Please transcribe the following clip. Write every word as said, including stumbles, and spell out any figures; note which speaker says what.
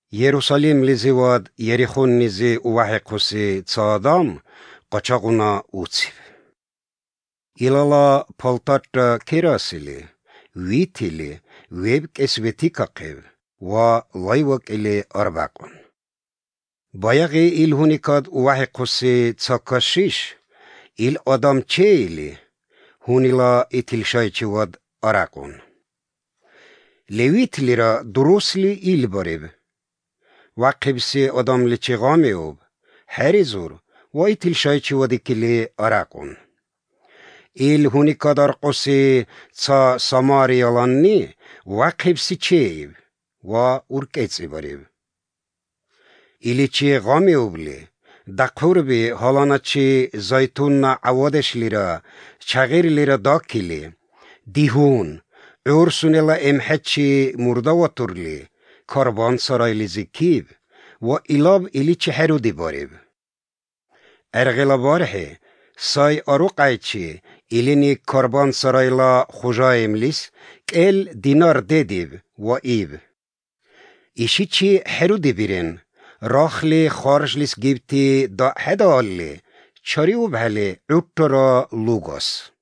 Speaker 1: Єрусалим лізивад Єрихон низи увахекуси цаадам қачағуна уцив. Илала палтатта керасили, витили, вебк эсветикақев, ва лайвак или арбақун. Баяғи илхуникад увахекуси цакашиш, ил адам чейли, хунила итилшайчивад аракун. Левитлира дурусли илбарев, وقبسي أدام لچغاميوب حريزور وإتل شايچي ودكلي أراكون إل هوني قدر قصي تا ساماري يلاني وقبسي چيب و أركيتسي بريب إلي چغاميوب لي دقوربي هالانا چي زيتون عوادش ليرا چغير ليرا داكلي ديهون عرسونيلا امحچي مردواتور لي کاربان سرایلی زکیب و ایلاب ایلی چه حرودی باریب. ارغلا باره سای اروقای چی ایلینی کاربان سرایلا خوشایم لیس کل دینار دیدیب و ایب. ایشی چی حرودی بیرین راخلی خارج لیس گیبتی دا حدالی چاری و بحلی اوترا لوگاس.